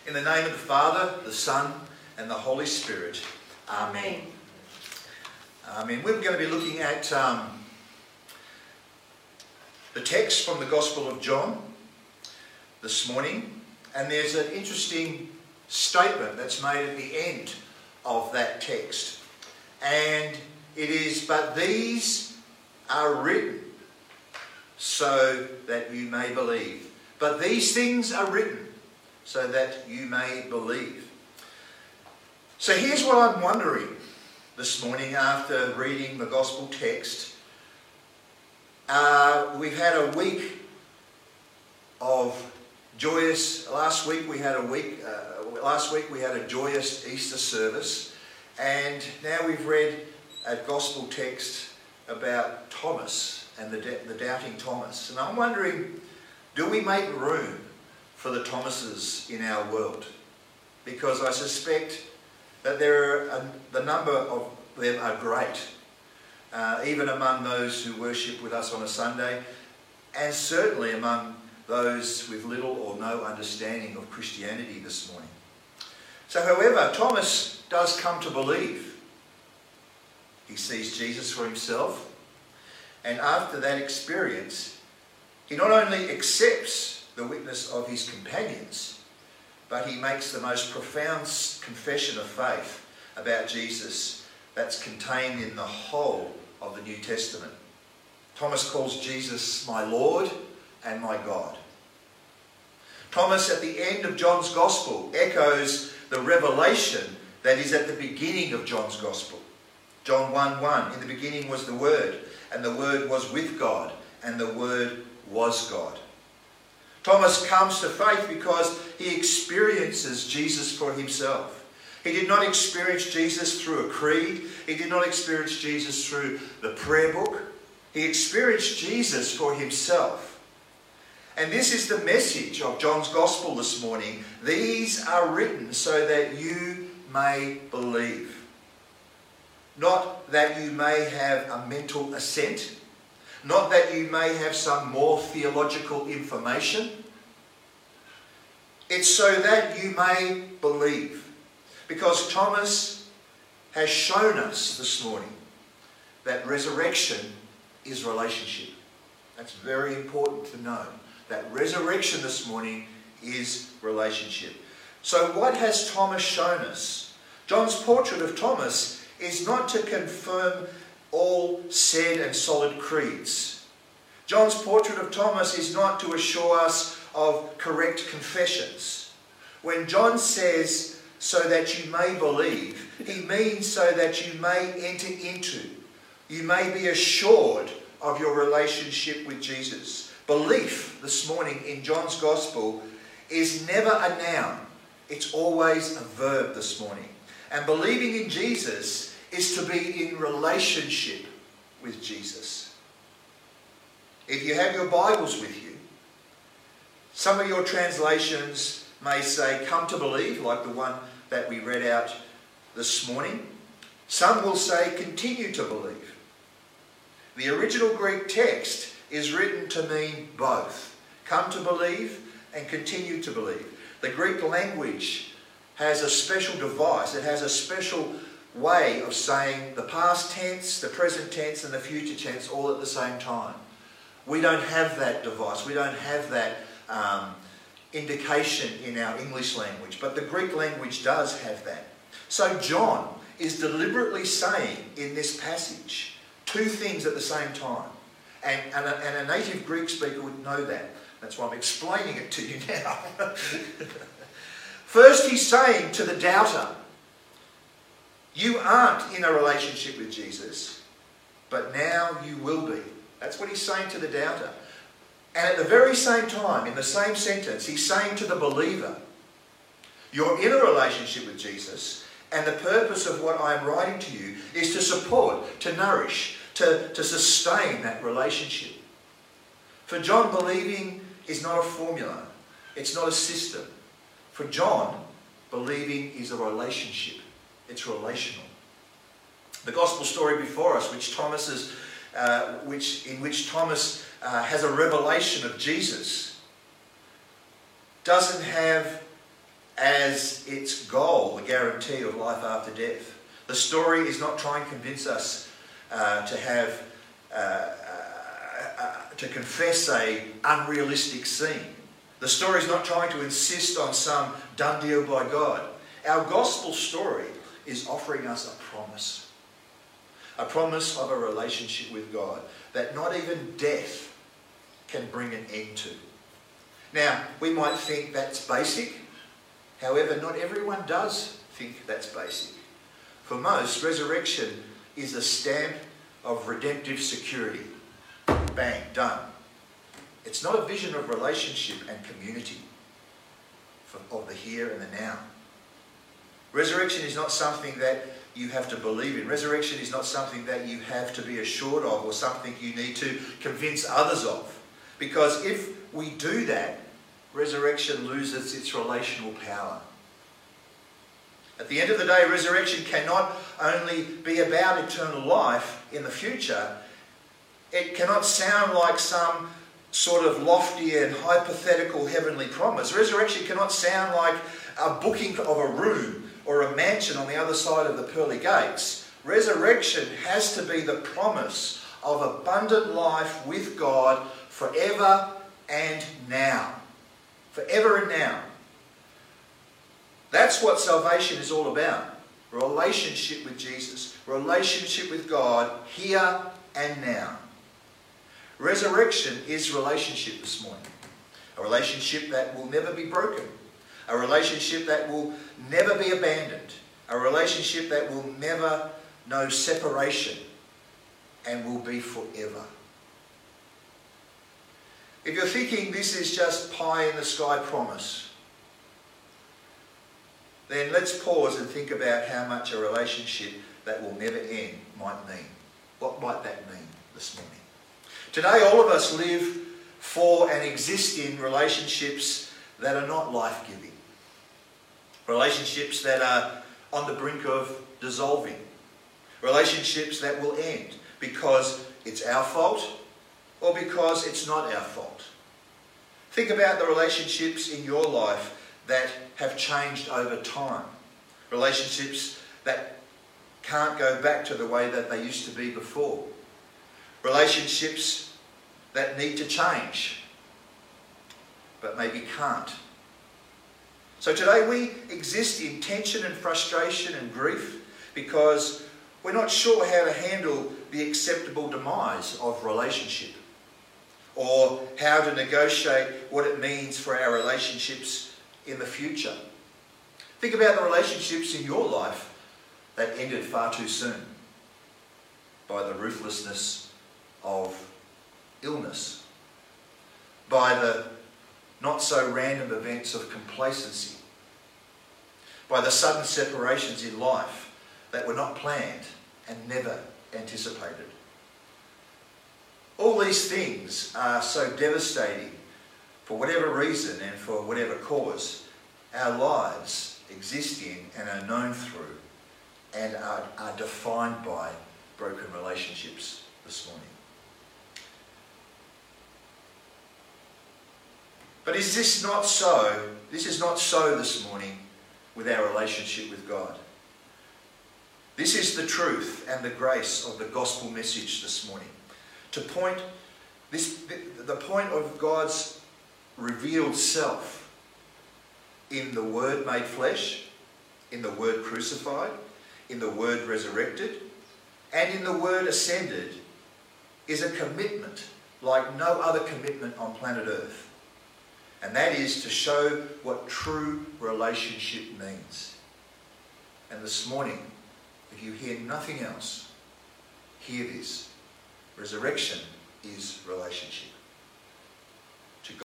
In the name of the Father, the Son, and the Holy Spirit. Amen. Amen. We're going to be looking at the text from the Gospel of John this morning. And there's an interesting statement that's made at the end of that text. And it is, "But these are written so that you may believe." But these things are written so that you may believe. So here's what I'm wondering this morning after reading the gospel text. We've had a week of joyous. Last week we had a joyous Easter service, and now we've read a gospel text about Thomas and the doubting Thomas. And I'm wondering, do we make room for the Thomases in our world? Because I suspect that the number of them are great, even among those who worship with us on a Sunday, and certainly among those with little or no understanding of Christianity this morning. So however, Thomas does come to believe. He sees Jesus for himself, and after that experience, he not only accepts the witness of his companions, but he makes the most profound confession of faith about Jesus that's contained in the whole of the New Testament. Thomas calls Jesus my Lord and my God. Thomas, at the end of John's Gospel, echoes the revelation that is at the beginning of John's Gospel. John 1:1, "In the beginning was the Word, and the Word was with God, and the Word was God." Thomas comes to faith because he experiences Jesus for himself. He did not experience Jesus through a creed. He did not experience Jesus through the prayer book. He experienced Jesus for himself. And this is the message of John's Gospel this morning. These are written so that you may believe. Not that you may have a mental assent. Not that you may have some more theological information. It's so that you may believe. Because Thomas has shown us this morning that resurrection is relationship. That's very important to know. That resurrection this morning is relationship. So what has Thomas shown us? John's portrait of Thomas is not to confirm all said and solid creeds. John's portrait of Thomas is not to assure us of correct confessions. When John says, "so that you may believe," he means so that you may enter into, you may be assured of your relationship with Jesus. Belief this morning in John's Gospel is never a noun. It's always a verb this morning. And believing in Jesus is to be in relationship with Jesus. If you have your Bibles with you, some of your translations may say "come to believe," like the one that we read out this morning. Some will say "continue to believe." The original Greek text is written to mean both. Come to believe and continue to believe. The Greek language has a special device. It has a special way of saying the past tense, the present tense, and the future tense all at the same time. We don't have that device. We don't have that indication in our English language, but the Greek language does have that. So John is deliberately saying in this passage two things at the same time. And a native Greek speaker would know that. That's why I'm explaining it to you now. First, he's saying to the doubter, you aren't in a relationship with Jesus, but now you will be. That's what he's saying to the doubter. And at the very same time, in the same sentence, he's saying to the believer, you're in a relationship with Jesus, and the purpose of what I'm writing to you is to support, to nourish, to sustain that relationship. For John, believing is not a formula. It's not a system. For John, believing is a relationship. It's relational. The gospel story before us, in which Thomas has a revelation of Jesus, doesn't have as its goal the guarantee of life after death. The story is not trying to convince us to confess a unrealistic scene. The story is not trying to insist on some done deal by God. Our gospel story is offering us a promise of a relationship with God that not even death can bring an end to. Now, we might think that's basic. However, not everyone does think that's basic. For most, resurrection is a stamp of redemptive security. Bang, done. It's not a vision of relationship and community of the here and the now. Resurrection is not something that you have to believe in. Resurrection is not something that you have to be assured of or something you need to convince others of. Because if we do that, resurrection loses its relational power. At the end of the day, resurrection cannot only be about eternal life in the future. It cannot sound like some sort of lofty and hypothetical heavenly promise. Resurrection cannot sound like a booking of a room or a mansion on the other side of the pearly gates. Resurrection has to be the promise of abundant life with God forever and now. Forever and now. That's what salvation is all about. Relationship with Jesus. Relationship with God here and now. Resurrection is relationship this morning. A relationship that will never be broken. A relationship that will never be abandoned. A relationship that will never know separation and will be forever. If you're thinking this is just pie in the sky promise, then let's pause and think about how much a relationship that will never end might mean. What might that mean this morning? Today all of us live for and exist in relationships that are not life-giving. Relationships that are on the brink of dissolving. Relationships that will end because it's our fault or because it's not our fault. Think about the relationships in your life that have changed over time. Relationships that can't go back to the way that they used to be before. Relationships that need to change, but maybe can't. So today we exist in tension and frustration and grief because we're not sure how to handle the acceptable demise of relationship or how to negotiate what it means for our relationships in the future. Think about the relationships in your life that ended far too soon by the ruthlessness of illness, by the not so random events of complacency, by the sudden separations in life that were not planned and never anticipated. All these things are so devastating for whatever reason and for whatever cause our lives exist in and are known through and are defined by broken relationships this morning. But is this not so? This is not so this morning with our relationship with God. This is the truth and the grace of the gospel message this morning. The point of God's revealed self in the Word made flesh, in the Word crucified, in the Word resurrected, and in the Word ascended is a commitment like no other commitment on planet Earth. And that is to show what true relationship means. And this morning, if you hear nothing else, hear this. Resurrection is relationship.